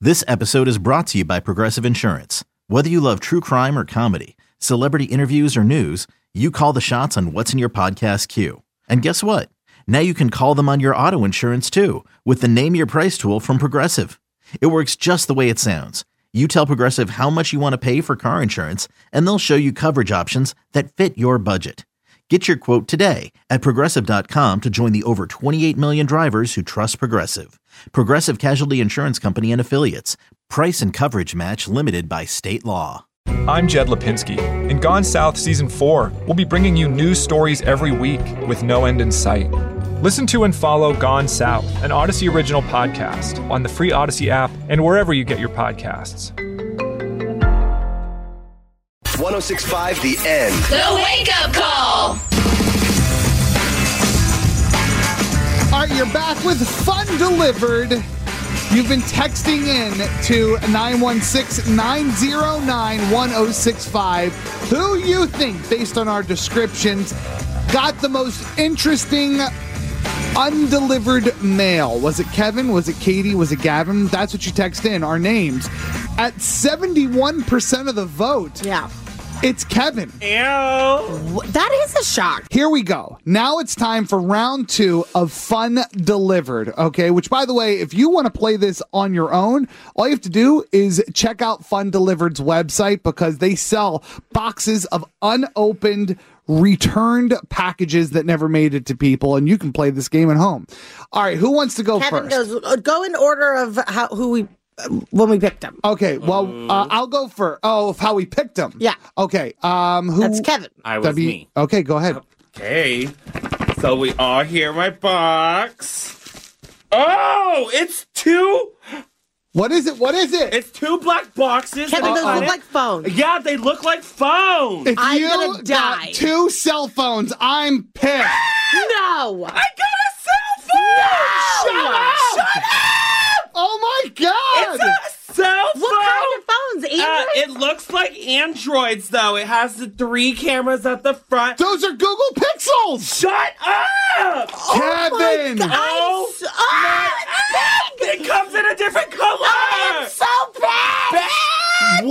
This episode is brought to you by Progressive Insurance. Whether you love true crime or comedy, celebrity interviews or news, you call the shots on what's in your podcast queue. And guess what? Now you can call them on your auto insurance too with the Name Your Price tool from Progressive. It works just the way it sounds. You tell Progressive how much you want to pay for car insurance, and they'll show you coverage options that fit your budget. Get your quote today at Progressive.com to join the over 28 million drivers who trust Progressive. Progressive Casualty Insurance Company and Affiliates. Price and coverage match limited by state law. I'm Jed Lipinski. In Gone South Season 4, we'll be bringing you news stories every week with no end in sight. Listen to and follow Gone South, an Odyssey original podcast on the free Odyssey app and wherever you get your podcasts. 106.5 The End. The Wake Up Call. All right, you're back with Fun Delivered. You've been texting in to 916-909-1065. Who you think, based on our descriptions, got the most interesting undelivered mail? Was it Kevin? Was it Katie? Was it Gavin? That's what you text in, our names. At 71% of the vote, Yeah. it's Kevin. That is a shock. Here we go. Now it's time for round 2 of Fun Delivered, okay? Which, by the way, if you want to play this on your own, all you have to do is check out Fun Delivered's website because they sell boxes of unopened, returned packages that never made it to people, and you can play this game at home. All right, who wants to go Kevin first? goes, go in order of when we picked him. Okay, well, I'll go first. Oh, of how we picked them. Yeah. Okay. Who? That's Kevin. Me. Okay, go ahead. Okay. So we all hear my box. Oh, it's two. What is it? What is it? It's two black boxes. Kevin, and those on look it- like phones. Yeah, they look like phones. If I'm you gonna got die. 2 cell phones, I'm pissed. No. I got a cell phone. No! Shut up! Oh my God! It's a cell phone. What kind of phones? Android? It looks like Androids, though. It has the 3 cameras at the front. Those are Google Pixels! Shut up! Kevin! Oh, it comes in a different color. I am so bad.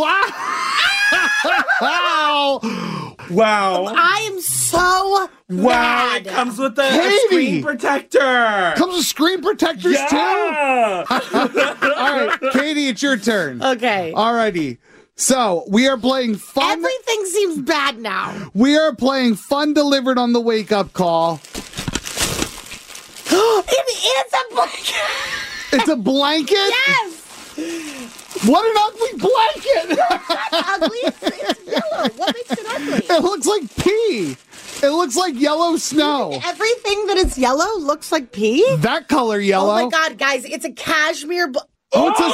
Wow! Wow. I am so Wow, mad. it comes with a Katie! screen protector. Comes with screen protectors Yeah. too? All right, Katie, it's your turn. Okay. Alrighty. So, we are playing Fun... Everything seems bad now. We are playing Fun Delivered on the Wake Up Call. It is a blanket. It's a blanket? Yes. What an ugly blanket! Ugly. It's yellow. What makes it ugly? It looks like pee. It looks like yellow snow. Everything that is yellow looks like pee? That color yellow. Oh my God, guys, it's a cashmere. Oh, it's a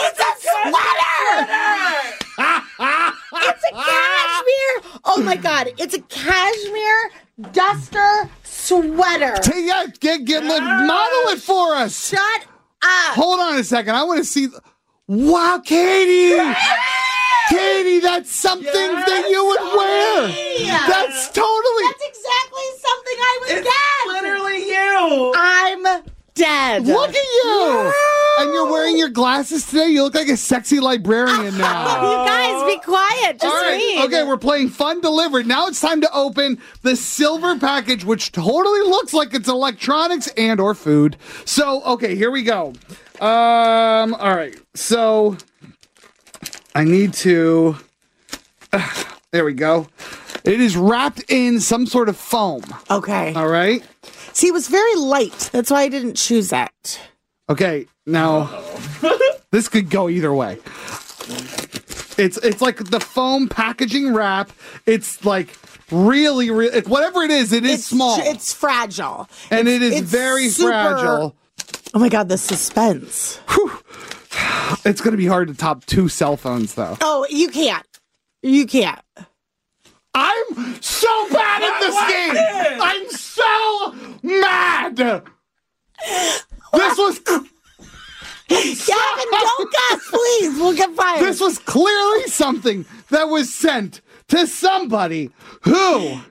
sweater! It's a cashmere. Oh my God, it's a cashmere duster sweater. Model it for us. Shut up. Hold on a second. I want to see. Wow, Katie! Katie, that's something that you would wear. That's totally. That's exactly something I would It's get. literally you. I'm dead. Look at you! And you're wearing your glasses today. You look like a sexy librarian now. You guys, be quiet. Just All right, read. okay, we're playing Fun Delivered. Now it's time to open the silver package, which totally looks like it's electronics and or food. So, okay, here we go. All right, so I need to. There we go. It is wrapped in some sort of foam. Okay. All right. See, it was very light. That's why I didn't choose that. Okay, now this could go either way. It's like the foam packaging wrap. It's like really, it's whatever it is small. It's fragile. And it is it's very super- fragile. Oh my God, the suspense. Whew. It's going to be hard to top 2 cell phones, though. Oh, you can't. You can't. I'm so bad at this game. I'm so mad. This was. Gavin, don't cuss, please. We'll get fired. This was clearly something that was sent to somebody who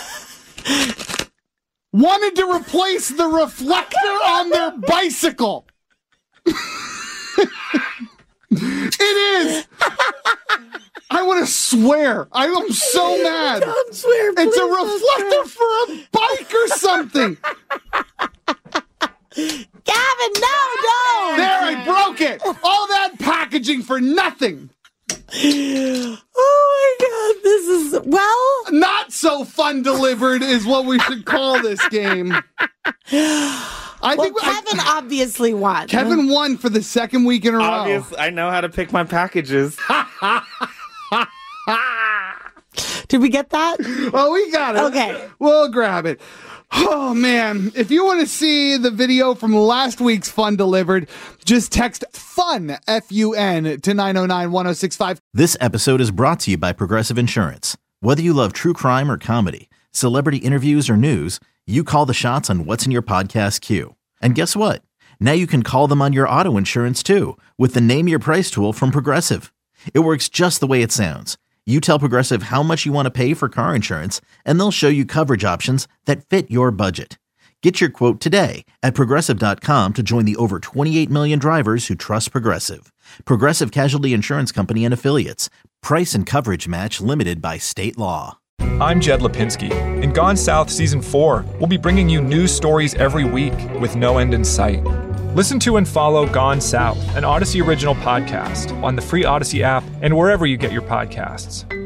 wanted to replace the reflector on their bicycle. swear. I'm so mad. Don't swear. It's a please reflector for a bike or something. Gavin, no. There, I broke it. All that packaging for nothing. Oh my God, this is, well, Not so fun delivered is what we should call this game. Kevin obviously won. Kevin won for the second week in a row. Obviously, I know how to pick my packages. Did we get that? Oh, we got it. Okay. We'll grab it. Oh, man. If you want to see the video from last week's Fun Delivered, just text FUN, F-U-N, to 909-1065. This episode is brought to you by Progressive Insurance. Whether you love true crime or comedy, celebrity interviews or news, you call the shots on what's in your podcast queue. And guess what? Now you can call them on your auto insurance too with the Name Your Price tool from Progressive. It works just the way it sounds. You tell Progressive how much you want to pay for car insurance, and they'll show you coverage options that fit your budget. Get your quote today at Progressive.com to join the over 28 million drivers who trust Progressive. Progressive Casualty Insurance Company and Affiliates. Price and coverage match limited by state law. I'm Jed Lipinski. In Gone South Season 4, we'll be bringing you news stories every week with no end in sight. Listen to and follow Gone South, an Odyssey original podcast, on the free Odyssey app and wherever you get your podcasts.